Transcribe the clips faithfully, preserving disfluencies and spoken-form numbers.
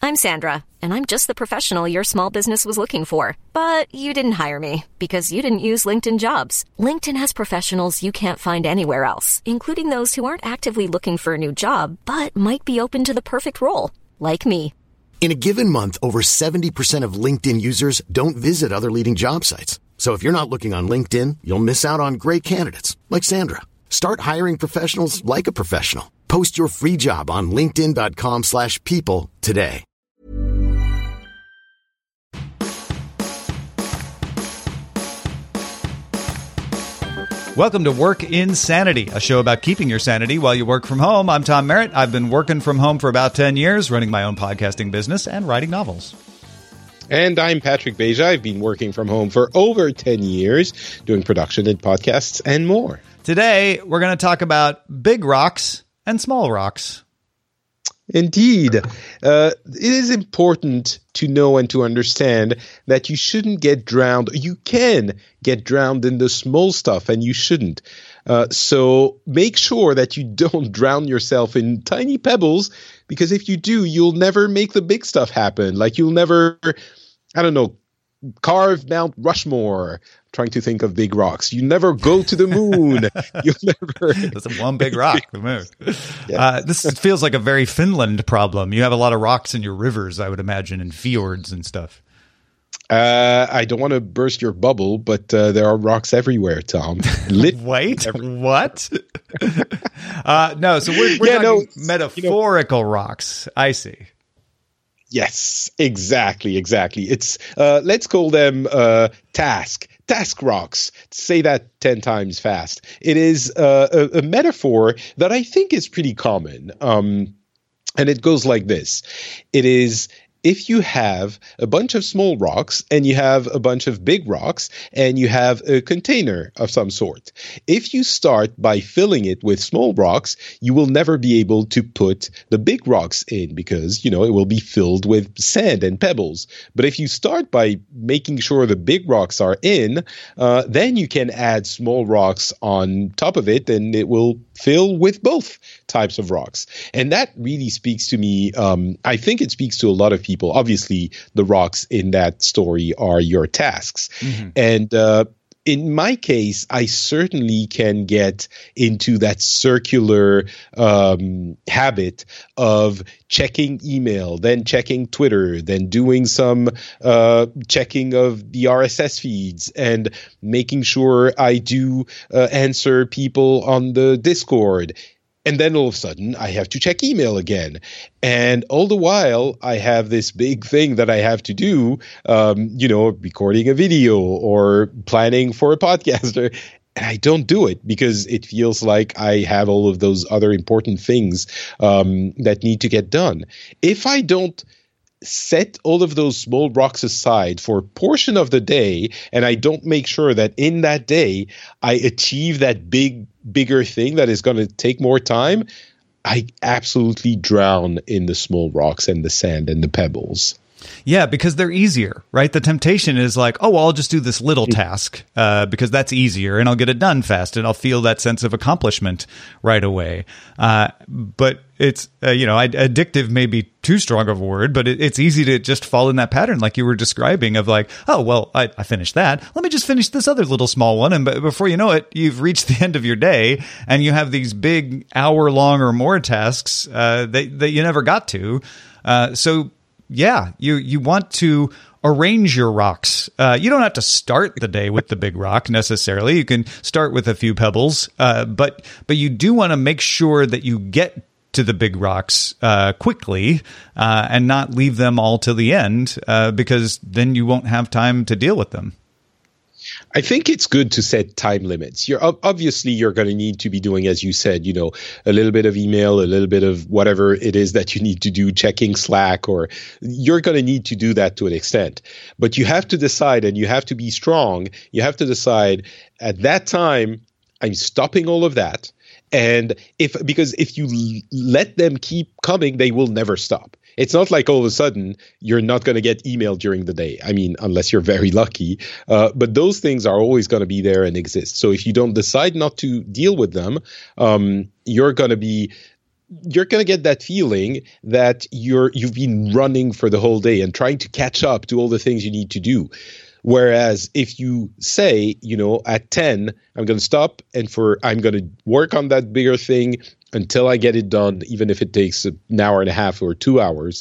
I'm Sandra, and I'm just the professional your small business was looking for. But you didn't hire me because you didn't use LinkedIn Jobs. LinkedIn has professionals you can't find anywhere else, including those who aren't actively looking for a new job, but might be open to the perfect role, like me. In a given month, over seventy percent of LinkedIn users don't visit other leading job sites. So if you're not looking on LinkedIn, you'll miss out on great candidates like Sandra. Start hiring professionals like a professional. Post your free job on linkedin.com slash people today. Welcome to Work Insanity, a show about keeping your sanity while you work from home. I'm Tom Merritt. I've been working from home for about ten years, running my own podcasting business and writing novels. And I'm Patrick Beja. I've been working from home for over ten years, doing production and podcasts and more. Today, we're going to talk about big rocks and small rocks. Indeed. Uh, it is important to know and to understand that you shouldn't get drowned. You can get drowned in the small stuff, and you shouldn't. Uh, so make sure that you don't drown yourself in tiny pebbles, because if you do, you'll never make the big stuff happen. Like you'll never, I don't know, carve Mount Rushmore. Trying to think of big rocks. You never go to the moon. You'll never. That's one big rock, the moon. Yeah. Uh, this feels like a very Finland problem. You have a lot of rocks in your rivers, I would imagine, and fjords and stuff. Uh, I don't want to burst your bubble, but uh, there are rocks everywhere, Tom. Wait, everywhere. What? uh, no, so we're, we're yeah, talking no, metaphorical you know, rocks. I see. Yes, exactly, exactly. It's uh, let's call them uh, task. Task rocks. Say that ten times fast. It is uh, a, a metaphor that I think is pretty common. Um, and it goes like this. It is if you have a bunch of small rocks and you have a bunch of big rocks and you have a container of some sort. If you start by filling it with small rocks, you will never be able to put the big rocks in because, you know, it will be filled with sand and pebbles. But if you start by making sure the big rocks are in, uh, then you can add small rocks on top of it and it will fill with both types of rocks. And that really speaks to me. Um, I think it speaks to a lot of people. Obviously, the rocks in that story are your tasks. Mm-hmm. And uh, in my case, I certainly can get into that circular um, habit of checking email, then checking Twitter, then doing some uh, checking of the R S S feeds and making sure I do uh, answer people on the Discord. And then all of a sudden, I have to check email again. And all the while, I have this big thing that I have to do, um, you know, recording a video or planning for a podcaster. And I don't do it because it feels like I have all of those other important things um, that need to get done. If I don't set all of those small rocks aside for a portion of the day, and I don't make sure that in that day I achieve that big, bigger thing that is going to take more time, I absolutely drown in the small rocks and the sand and the pebbles. Yeah, because they're easier, right? The temptation is like, oh, well, I'll just do this little task uh, because that's easier and I'll get it done fast and I'll feel that sense of accomplishment right away. Uh, but it's, uh, you know, addictive may be too strong of a word, but it, it's easy to just fall in that pattern like you were describing of like, oh, well, I, I finished that. Let me just finish this other little small one. And b- before you know it, you've reached the end of your day and you have these big hour long or more tasks uh, that, that you never got to. Uh, so Yeah, you, you want to arrange your rocks. Uh, you don't have to start the day with the big rock necessarily. You can start with a few pebbles, uh, but but you do want to make sure that you get to the big rocks uh, quickly uh, and not leave them all till the end uh, because then you won't have time to deal with them. I think it's good to set time limits. You're obviously you're going to need to be doing, as you said, you know, a little bit of email, a little bit of whatever it is that you need to do, checking Slack, or you're going to need to do that to an extent. But you have to decide, and you have to be strong. You have to decide at that time, I'm stopping all of that. And if because if you let them keep coming, they will never stop. It's not like all of a sudden you're not going to get email during the day. I mean, unless you're very lucky. Uh, but those things are always going to be there and exist. So if you don't decide not to deal with them, um, you're going to be you're going to get that feeling that you're you've been running for the whole day and trying to catch up to all the things you need to do. Whereas if you say, you know, at ten, I'm going to stop and for I'm going to work on that bigger thing until I get it done, even if it takes an hour and a half or two hours,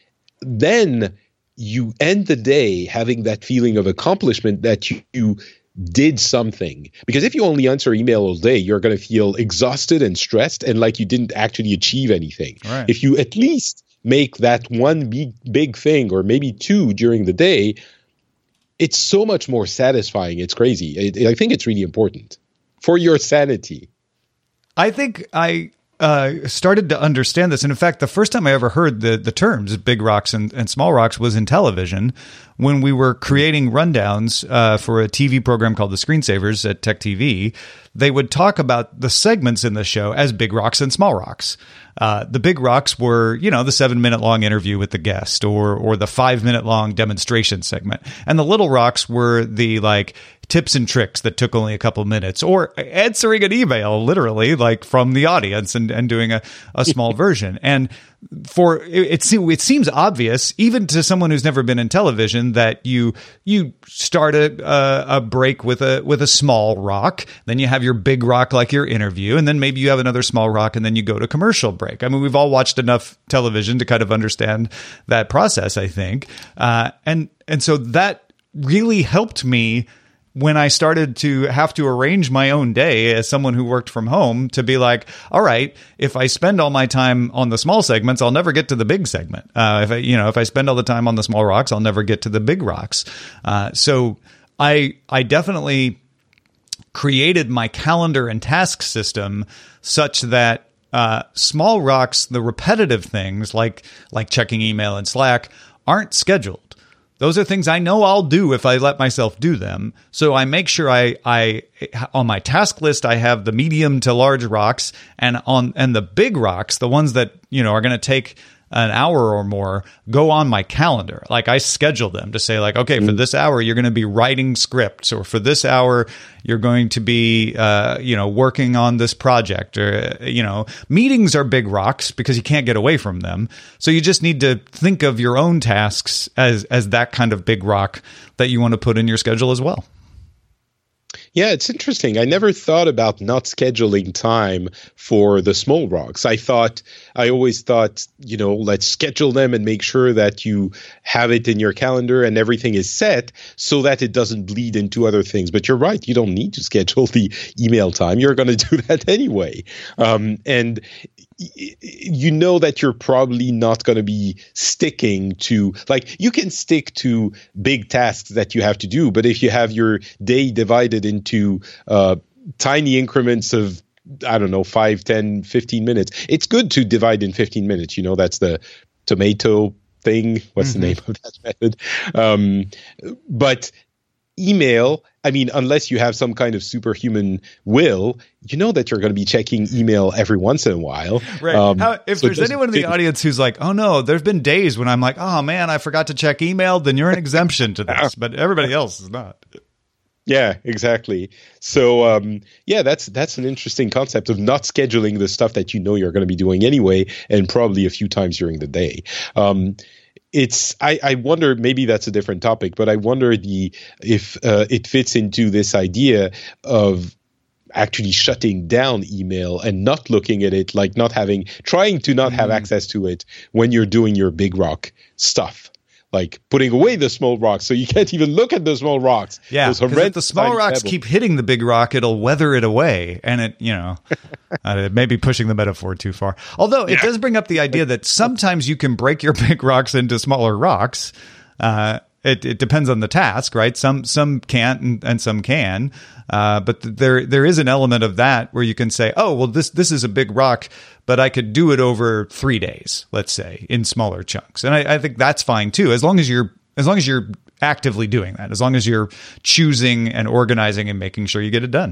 then you end the day having that feeling of accomplishment that you, you did something. Because if you only answer email all day, you're going to feel exhausted and stressed and like you didn't actually achieve anything. Right. If you at least make that one big, big thing or maybe two during the day, it's so much more satisfying. It's crazy. I, I think it's really important for your sanity. I think I uh, started to understand this. And in fact, the first time I ever heard the the terms big rocks and, and small rocks was in television when we were creating rundowns uh, for a T V program called The Screensavers at Tech T V. They would talk about the segments in the show as big rocks and small rocks. Uh, the big rocks were, you know, the seven minute long interview with the guest or or the five minute long demonstration segment. And the little rocks were the like tips and tricks that took only a couple minutes or answering an email, literally like from the audience and, and doing a, a small version. And for it, it, it seems obvious, even to someone who's never been in television, that you you start a, a, a break with a with a small rock, then you have your big rock like your interview, and then maybe you have another small rock, and then you go to commercial break. I mean, we've all watched enough television to kind of understand that process, I think, uh, and and so that really helped me when I started to have to arrange my own day as someone who worked from home to be like, all right, if I spend all my time on the small segments, I'll never get to the big segment. Uh, if I, you know, if I spend all the time on the small rocks, I'll never get to the big rocks. Uh, so I, I definitely created my calendar and task system such that uh, small rocks, the repetitive things like, like checking email and Slack, aren't scheduled. Those are things I know I'll do if I let myself do them. So I make sure I, I, on my task list, I have the medium to large rocks, and on, and the big rocks, the ones that, you know, are going to take an hour or more, go on my calendar. Like I schedule them to say like, okay, for this hour, you're going to be writing scripts, or for this hour, you're going to be, uh, you know, working on this project, or, you know, meetings are big rocks because you can't get away from them. So you just need to think of your own tasks as, as that kind of big rock that you want to put in your schedule as well. Yeah, it's interesting. I never thought about not scheduling time for the small rocks. I thought, I always thought, you know, let's schedule them and make sure that you have it in your calendar and everything is set so that it doesn't bleed into other things. But you're right. You don't need to schedule the email time. You're going to do that anyway. Um, and you know that you're probably not going to be sticking to, like, you can stick to big tasks that you have to do, but if you have your day divided into uh, tiny increments of, I don't know, five, ten, fifteen minutes, it's good to divide in fifteen minutes. You know, that's the tomato thing. What's mm-hmm. the name of that method? Um, but email, I mean, unless you have some kind of superhuman will, you know that you're going to be checking email every once in a while. Right. Um, How, if so there's anyone in the audience who's like, oh no, there's been days when I'm like, oh man, I forgot to check email, then you're an exemption to this, but everybody else is not. Yeah, exactly. So, um, yeah, that's that's an interesting concept of not scheduling the stuff that you know you're going to be doing anyway, and probably a few times during the day. Um, It's. I, I wonder. Maybe that's a different topic, but I wonder the if uh, it fits into this idea of actually shutting down email and not looking at it, like not having, trying to not have mm. access to it when you're doing your big rock stuff, like putting away the small rocks so you can't even look at the small rocks. Yeah, because if the small rocks pebble. keep hitting the big rock, it'll weather it away, and it, you know, uh, maybe pushing the metaphor too far. Although it yeah. does bring up the idea that sometimes you can break your big rocks into smaller rocks. Uh, it, it depends on the task, right? Some some can't, and, and some can. Uh, but th- there there is an element of that where you can say, oh, well, this this is a big rock, but I could do it over three days, let's say, in smaller chunks. And I, I think that's fine too, as long as you're as long as you're actively doing that, as long as you're choosing and organizing and making sure you get it done.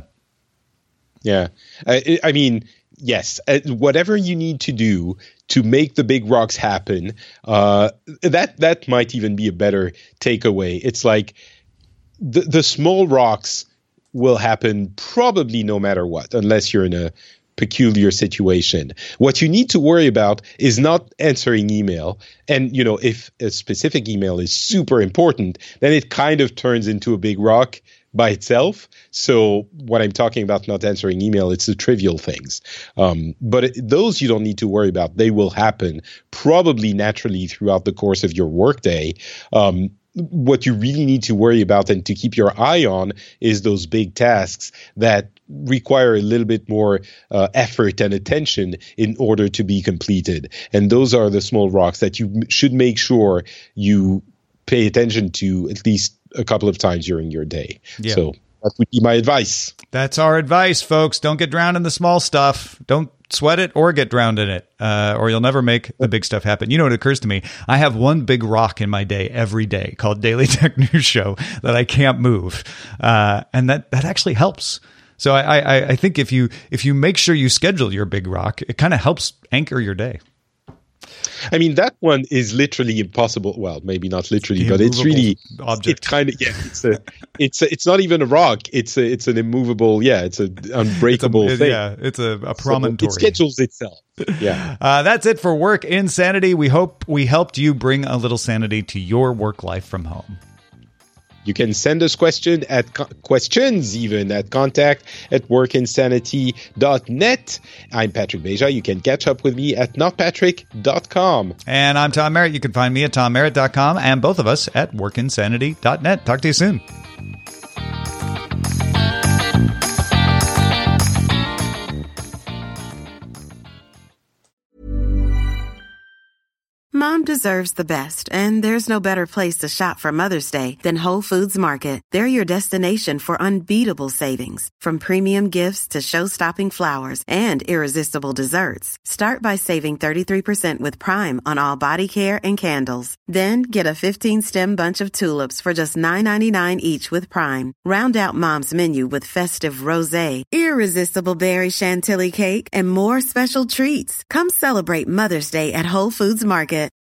Yeah, I, I mean, yes, uh, whatever you need to do to make the big rocks happen, uh, that that might even be a better takeaway. It's like the the small rocks will happen probably no matter what, unless you're in a peculiar situation. What you need to worry about is not answering email. And, you know, if a specific email is super important, then it kind of turns into a big rock by itself. So what I'm talking about not answering email, it's the trivial things. Um, but it, those you don't need to worry about. They will happen probably naturally throughout the course of your workday. Um, what you really need to worry about and to keep your eye on is those big tasks that require a little bit more uh, effort and attention in order to be completed. And those are the small rocks that you m- should make sure you pay attention to at least a couple of times during your day. Yeah. So that would be my advice. That's our advice, folks. Don't get drowned in the small stuff. Don't sweat it or get drowned in it, uh, or you'll never make the big stuff happen. You know, it occurs to me, I have one big rock in my day every day called Daily Tech News Show that I can't move. Uh, and that, that actually helps. So I, I, I think if you if you make sure you schedule your big rock, it kind of helps anchor your day. I mean, that one is literally impossible. Well, maybe not literally, but it's really object. It's kind of yeah. It's a, it's a, it's not even a rock. It's a, it's an immovable. Yeah, it's an unbreakable it's a, thing. Yeah, it's a, a promontory. So it schedules itself. Yeah. Uh, that's it for Work Insanity. We hope we helped you bring a little sanity to your work life from home. You can send us question at co- questions even at contact at work insanity dot net. I'm Patrick Beja. You can catch up with me at not patrick dot com. And I'm Tom Merritt. You can find me at tom merritt dot com and both of us at work insanity dot net. Talk to you soon. Mom deserves the best, and there's no better place to shop for Mother's Day than Whole Foods Market. They're your destination for unbeatable savings, from premium gifts to show-stopping flowers and irresistible desserts. Start by saving thirty-three percent with Prime on all body care and candles. Then get a fifteen-stem bunch of tulips for just nine ninety-nine each with Prime. Round out Mom's menu with festive rosé, irresistible berry chantilly cake, and more special treats. Come celebrate Mother's Day at Whole Foods Market.